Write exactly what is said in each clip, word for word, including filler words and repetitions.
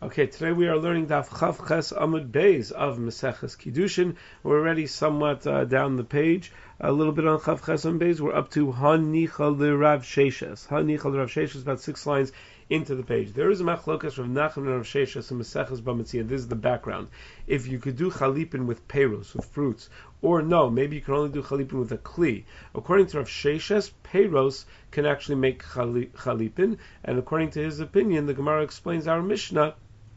Okay, today we are learning Daf Chav Ches Amud Beis of Maseches Kiddushin. We're already somewhat uh, down the page, a little bit on Chav Ches Amud Beis. We're up to Hanicha L'Rav Sheshes. Hanicha L'Rav Sheshes, about six lines into the page. There is a machlokas of Nachman and Rav Sheshes and Maseches B'Metzia. This is the background. If you could do chalipin with peiros, with fruits, or no, maybe you can only do chalipin with a kli. According to Rav Sheshes, peiros can actually make chalipin, and according to his opinion, the Gemara explains our Mishnah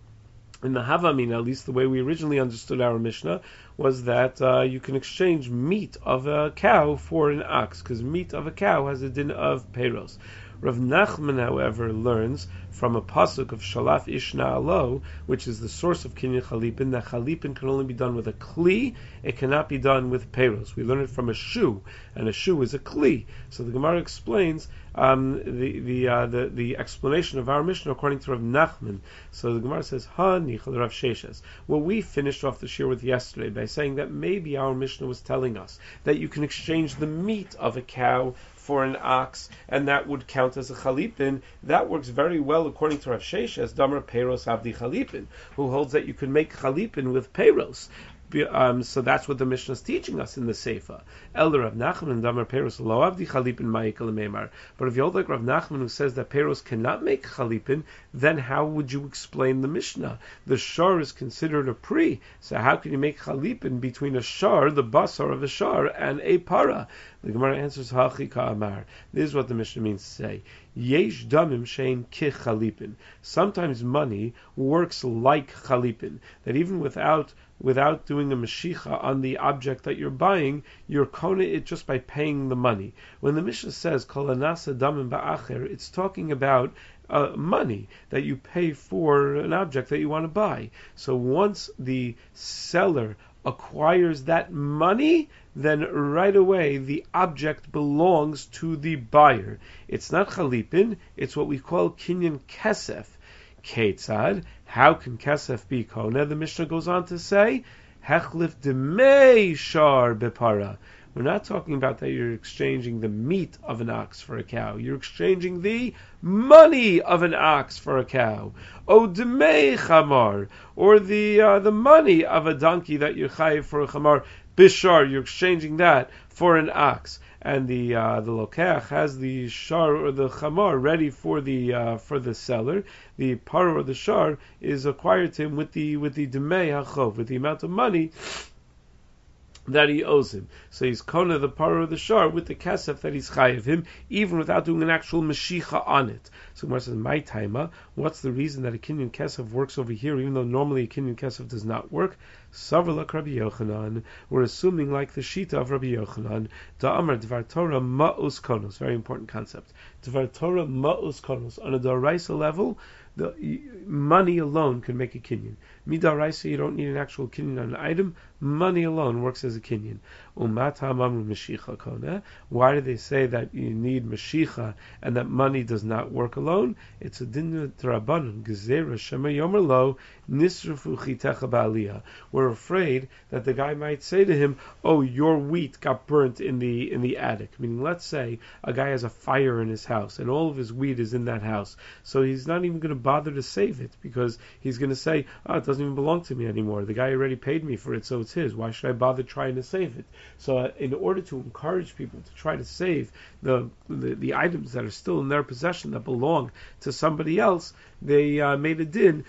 in the Havamina, at least the way we originally understood our Mishnah, was that uh, you can exchange meat of a cow for an ox, because meat of a cow has a din of peiros. Rav Nachman, however, learns from a pasuk of Shalaf Ishna Alo, which is the source of Kinyan Chalipin, that Chalipin can only be done with a Kli, it cannot be done with Peiros. We learn it from a shoe, and a shoe is a Kli. So the Gemara explains um, the the, uh, the the explanation of our Mishnah according to Rav Nachman. So the Gemara says, Ha Nichal Rav Sheshes. What we finished off the shir with yesterday by saying that maybe our Mishnah was telling us that you can exchange the meat of a cow for an ox, and that would count as a chalipin. That works very well according to Rav Sheshes, Damar Peiros Abdi Chalipin, who holds that you can make chalipin with peiros. Um, so that's what the Mishnah is teaching us in the Seifa. Elder Rav Nachman and Damar Peiros Lo Abdi Chalipin Ma'ikal Meimar. But if you hold like Rav Nachman, who says that peiros cannot make chalipin, then how would you explain the Mishnah? The shar is considered a pri, so how can you make chalipin between a shar, the basar of a shar, and a para? The Gemara answers, Hachi Ka'amar. This is what the Mishnah means to say. Yesh damim shein kich chalipin. Sometimes money works like chalipin, that even without without doing a mashicha on the object that you're buying, you're kona it just by paying the money. When the Mishnah says kol anasa damim ba'acher, it's talking about uh, money that you pay for an object that you want to buy. So once the seller acquires that money, then right away the object belongs to the buyer. It's not chalipin, it's what we call kinyan kesef. Ketzad, how can kesef be kona? The Mishnah goes on to say, hechlif demei shar bepara. We're not talking about that you're exchanging the meat of an ox for a cow. You're exchanging the money of an ox for a cow. O demei chamar, or the uh, the money of a donkey that you're chayiv for a chamar. Bishar, you're exchanging that for an ox. And the uh, the lokech has the shar or the chamar ready for the uh, for the seller. The par or the shar is acquired to him with the with the demei hachov, with the amount of money that he owes him. So he's kona the par or the shar with the kesef that he's chayiv him, even without doing an actual mashicha on it. So Gemara says, my taima, what's the reason that a kinyan kesef works over here, even though normally a kinyan kesef does not work? Savrlak Rabbi Yochanan. We're assuming like the shita of Rabbi Yochanan. Da'amar dvar Torah ma'us konos. Very important concept. Dvar Torah ma'us konos. On a daraisa level, the money alone can make a kinyan. Midaraisa, you don't need an actual kinyan on an item. Money alone works as a kinyan. Umata mamru mashicha kona. Why do they say that you need mashicha and that money does not work alone? It's a din d'rabbanan gezerah shema yomer lo nisrufu chitecha ba'aliyah. We're afraid that the guy might say to him, "Oh, your wheat got burnt in the in the attic." Meaning, let's say a guy has a fire in his house and all of his wheat is in that house, so he's not even going to bother to save it because he's going to say, "Oh, it doesn't even belong to me anymore. The guy already paid me for it, so it's his. Why should I bother trying to save it?" So, uh, in order to encourage people to try to save the, the the items that are still in their possession that belong to somebody else, they uh, made a din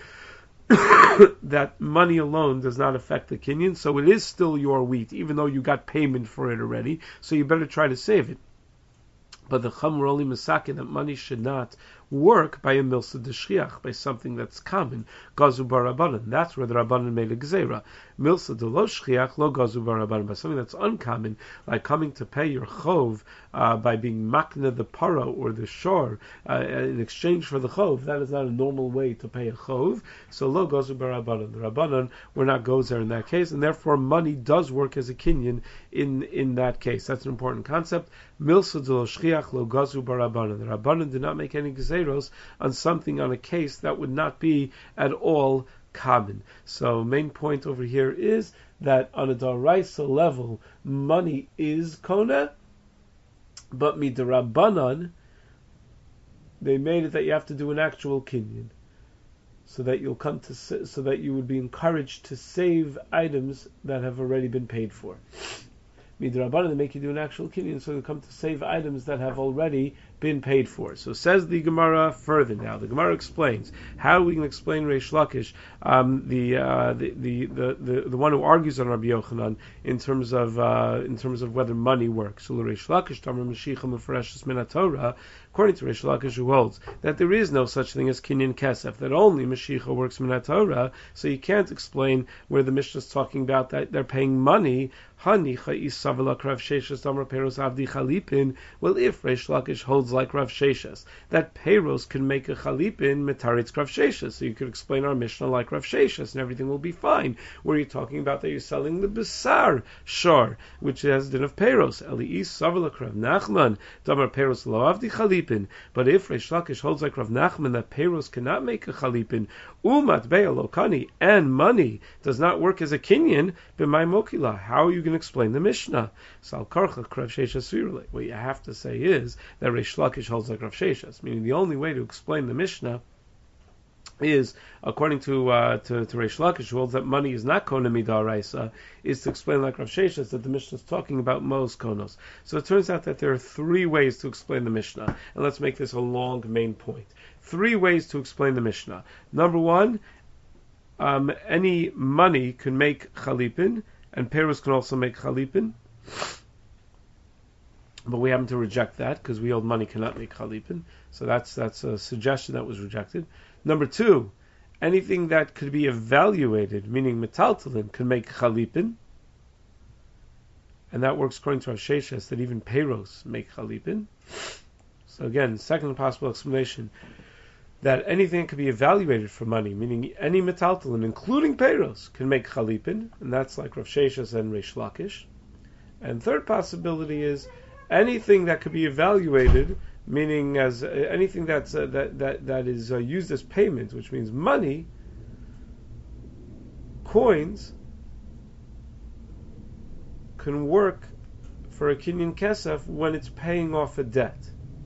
that money alone does not affect the kinyan, so it is still your wheat, even though you got payment for it already. So you better try to save it. But the Chum only masakin that money should not work by a milsa d'shchiach, by something that's common. Gazu barabanan. That's where the rabbanan made a gzeira. Milsa de lo shchiach lo gazu barabanan. By something that's uncommon, like coming to pay your chov uh, by being makna the para or the shor uh, in exchange for the chov. That is not a normal way to pay a chov. So lo gazu barabanan. The rabbanan were not gozer in that case, and therefore money does work as a kinyan in in that case. That's an important concept. Milsa de lo shchiach lo gazu barabanan. The rabbanan did not make any gzeira on something, on a case that would not be at all common. So main point over here is that on a daraisa level, money is kona, but midarabanan, they made it that you have to do an actual kinyan. so that you'll come to so that you would be encouraged to save items that have already been paid for. Midrabanan, they make you do an actual kinyan, so you come to save items that have already been paid for. So says the Gemara further now. The Gemara explains how we can explain Reish Lakish, um, the, uh, the, the the the the one who argues on Rabbi Yochanan in terms of uh, in terms of whether money works. So Reish Lakish Tamar Mashiach Mefareshus Min HaTorah, according to Reish Lakish, who holds that there is no such thing as kinyan kesef, that only Mashiach works Min HaTorah, so you can't explain where the Mishnah is talking about that they're paying money. Well, if Reish Lakish holds like Rav Sheshes, that Peros can make a chalipin metaritz Rav Sheshes, so you could explain our Mishnah like Rav Sheshes, and everything will be fine. Where you're talking about that you're selling the Besar Shor, which has din of Peros. Eli'is Savalak Rav Nachman, Damar Peros lo avdi chalipin. But if Reish Lakish holds like Rav Nachman that Peros cannot make a chalipin, umat be'alokani, and money does not work as a kinyan, b'may mokila, how are you going to explain the Mishnah? Sal karcha Rav Sheshes Svirule. What you have to say is that Reish Lakish holds like Rav Sheshes, meaning the only way to explain the Mishnah is, according to uh, to, to Reish Lakish, who holds that money is not kona midaraisa, is to explain like Rav Sheshes that the Mishnah is talking about mos konos. So it turns out that there are three ways to explain the Mishnah, and let's make this a long main point. Three ways to explain the Mishnah. Number one, um, any money can make chalipin, and Peros can also make chalipin. But we happen to reject that because we hold money cannot make chalipin. So that's that's a suggestion that was rejected. Number two, anything that could be evaluated, meaning metaltalin, can make chalipin. And that works according to Rav Sheshes that even Peros make chalipin. So again, second possible explanation, that anything that could be evaluated for money, meaning any metaltalin, including Peros, can make chalipin, and that's like Rav Sheshes and Reish Lakish. And third possibility is anything that could be evaluated, meaning as uh, anything that's uh, that that that is uh, used as payment, which means money, coins, can work for a kinyan kesef when it's paying off a debt.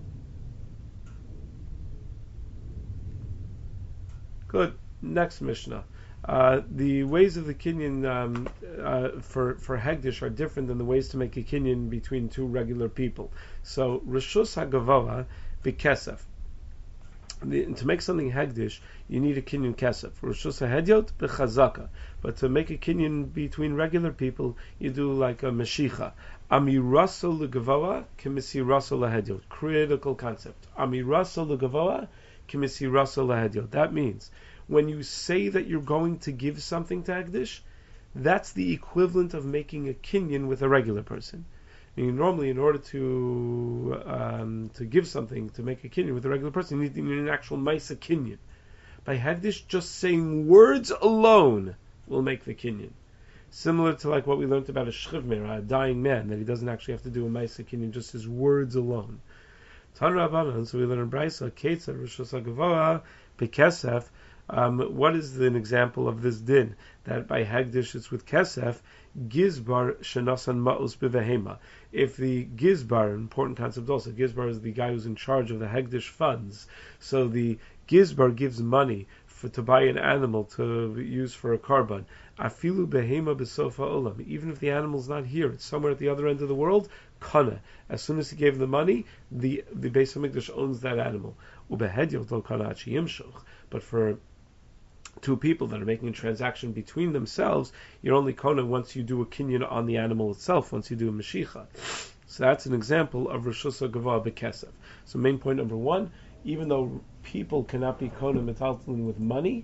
Good. Next Mishnah. Uh, the ways of the kinyan um, uh, for for hegdish are different than the ways to make a kinyan between two regular people. So rishus hagavoa v'kesef. To make something hegdish, you need a kinyan kesef. Rishus hahediot b'chazaka. But to make a kinyan between regular people, you do like a meshicha. Amirasa l'gavoa k'misirasa lahediot. Critical concept. Amirasa l'gavoa k'misirasa lahediot. That means when you say that you're going to give something to Hegdish, that's the equivalent of making a kinyan with a regular person. I mean, normally, in order to um, to give something, to make a kinyan with a regular person, you need, you need an actual maisa kinyan. By Hegdish, just saying words alone will make the kinyan. Similar to like what we learned about a shchivmer, a dying man, that he doesn't actually have to do a maisa kinyan, just his words alone. Tan Rabbanan, so we learn in Brisa, Ketzad Rishus HaGavoa B'Kesef. Um, what is an example of this din? That by Hagdish it's with Kesef, Gizbar Shenasan Ma'us B'Vehema. If the Gizbar, important concept also, Gizbar is the guy who's in charge of the Hagdish funds. So the Gizbar gives money for, to buy an animal to use for a korban. Afilu Behema B'Sofa Olam. Even if the animal's not here, it's somewhere at the other end of the world, Kana. As soon as he gave the money, the, the Beis HaMikdash owns that animal. Ubehediyot Lo Kana Achi Yimshoch. But for two people that are making a transaction between themselves, you're only kona once you do a kinyan on the animal itself, once you do a meshicha. So that's an example of Rishus HaGavoa B'Kesef. So main point number one, even though people cannot be kona metaltalin with money,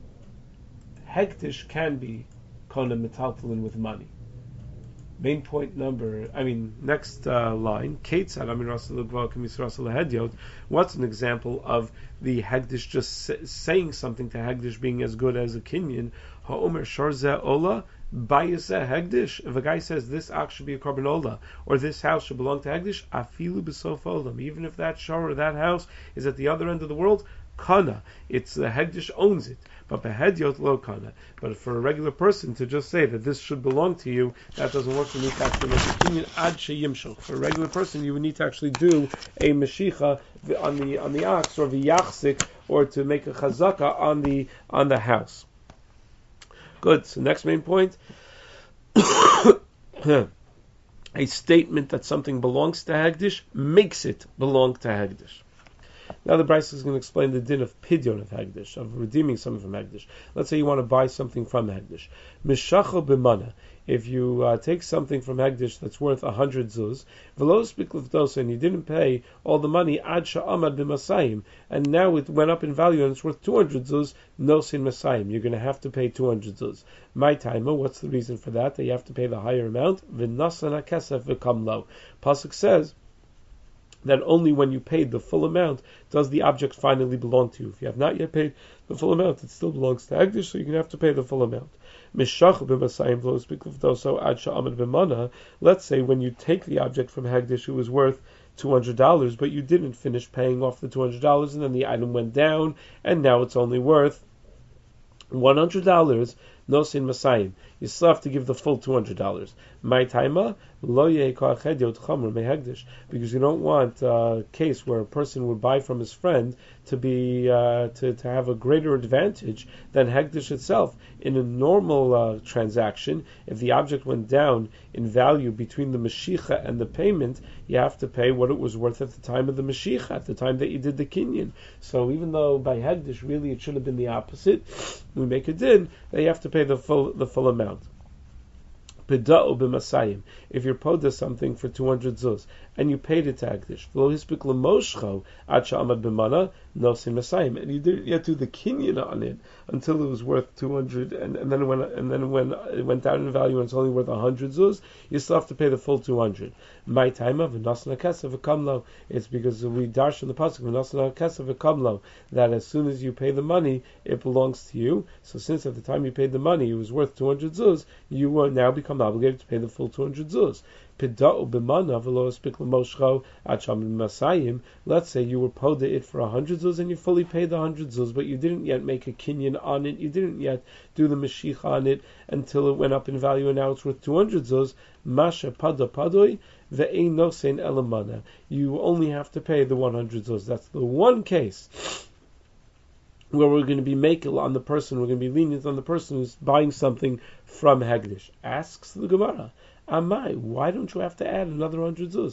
hektish can be kona metaltalin with money. Main point number, I mean, next uh, line, Ketzad Amirasa L'Gavoa K'misrasa L'Hediot. What's an example of the Hegdish just say, saying something to Hegdish being as good as a kinyan? Ha'omer Sharzeh Ola Bayaseh Hegdish. If a guy says this ox should be a korban ola, or this house should belong to Hegdish, Afilu B'Sof Olam. Even if that shor or that house is at the other end of the world, kana. It's the hegdish owns it. But behedyot lo kana. But for a regular person to just say that this should belong to you, that doesn't work. You need to actually make a kinyan ad sheyimshach. For a regular person, you would need to actually do a meshicha on the on the ox or the yachzik, or to make a chazaka on the on the house. Good. So next main point. A statement that something belongs to Hagdish makes it belong to Hagdish. Now the Brisa is going to explain the din of pidyon of Hagdish, of redeeming something from Hagdish. Let's say you want to buy something from Hagdish. Mishacho b'mana. If you uh, take something from Hagdish that's worth a hundred zuz, v'lo spik l'vdosa, and you didn't pay all the money ad sha'amad b'masayim, and now it went up in value and it's worth two hundred zuz, nosin masayim. You're going to have to pay two hundred zuz. My timer, what's the reason for that? That you have to pay the higher amount. V'nasan hakesef v'kam lo. Pasuk says that only when you paid the full amount does the object finally belong to you. If you have not yet paid the full amount, it still belongs to Hagdish, so you're going to have to pay the full amount. Let's say when you take the object from Hagdish, it was worth two hundred dollars, but you didn't finish paying off the two hundred dollars, and then the item went down, and now it's only worth one hundred dollars. Nosin Masayim. You still have to give the full two hundred dollars. My taima lo because you don't want a case where a person would buy from his friend to be uh, to to have a greater advantage than Hagdish itself. In a normal uh, transaction, if the object went down in value between the Mashicha and the payment, you have to pay what it was worth at the time of the Mashicha, at the time that you did the kinyan. So even though by Hagdish really it should have been the opposite, we make a din that you have to pay the full the full amount. Peda'u b'masayim. If you're poda something for two hundred zuz and you paid it to Hagdish, v'lo hispik l'moshcho ad sha'amad b'mana nosin masayim, and you didn't yet do the kinyan on it until it was worth two hundred, and, and then when and then when it went down in value and it's only worth a hundred zuz, you still have to pay the full two hundred. My time of v'nasan hakesef v'kamlo. It's because we dash in the pasuk v'nasan hakesef v'kamlo that as soon as you pay the money, it belongs to you. So since at the time you paid the money, it was worth two hundred zuz, you will now become obligated to pay the full two hundred zuz. Let's say you were poda it for a hundred zuz and you fully paid the hundred zuz, but you didn't yet make a kinyan on it, you didn't yet do the mashiach on it until it went up in value and now it's worth two hundred zuz. Masha pada padoi ve'ein nosein elamana. You only have to pay the one hundred zuz. That's the one case where we're going to be makel on the person, we're going to be lenient on the person who's buying something from Hagdish. Asks the Gemara, Amai, why don't you have to add another hundred zuz?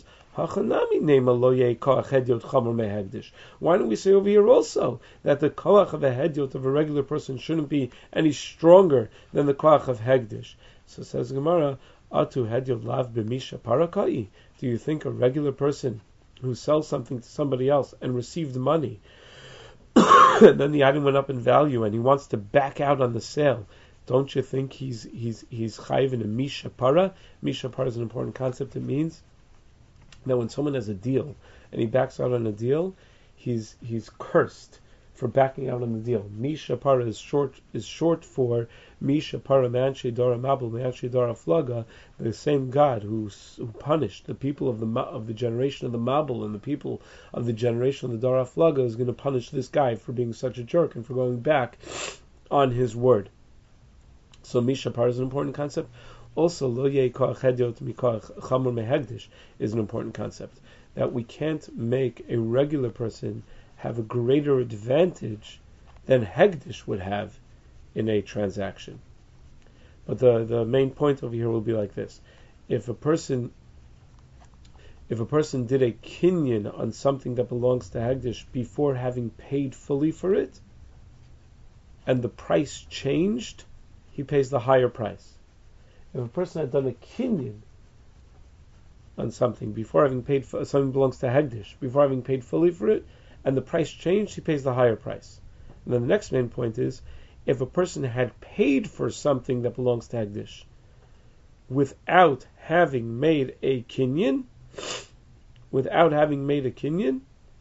Why don't we say over here also that the koach of a hedyot of a regular person shouldn't be any stronger than the koach of Hagdish? So says Gemara, Atu hedyot lav b'misha parakai. Do you think a regular person who sells something to somebody else and received money, and then the item went up in value and he wants to back out on the sale, don't you think he's he's he's chayiv in a misha para? Misha para is an important concept. It means that when someone has a deal and he backs out on a deal, he's he's cursed for backing out on the deal. Misha para is short is short for Misha para manche dara mabul manche dara flaga. The same God who who punished the people of the of the generation of the mabul and the people of the generation of the dara flaga is going to punish this guy for being such a jerk and for going back on his word. So Misha Par is an important concept. Also, Lo Yeh Koach Hedyot Mikoach Chamor Mehagdish is an important concept. That we can't make a regular person have a greater advantage than Hagdish would have in a transaction. But the, the main point over here will be like this. If a person if a person did a kinyan on something that belongs to Hagdish before having paid fully for it, and the price changed, he pays the higher price. If a person had done a kinyan on something before having paid for something belongs to Hagdish, before having paid fully for it, and the price changed, he pays the higher price. And then the next main point is, if a person had paid for something that belongs to Hagdish without having made a kinyan, without having made a kinyan,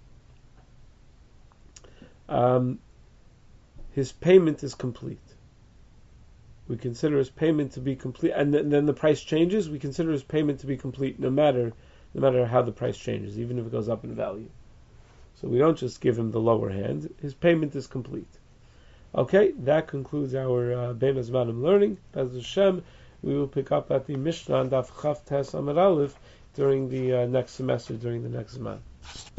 um, his payment is complete. We consider his payment to be complete, and then, then the price changes. We consider his payment to be complete, no matter no matter how the price changes, even if it goes up in value. So we don't just give him the lower hand. His payment is complete. Okay, that concludes our uh, Bein Hazmanim learning. Bez Hashem, we will pick up at the Mishnah and Daf Chaf Tes Amud Aleph during the uh, next semester, during the next Zman.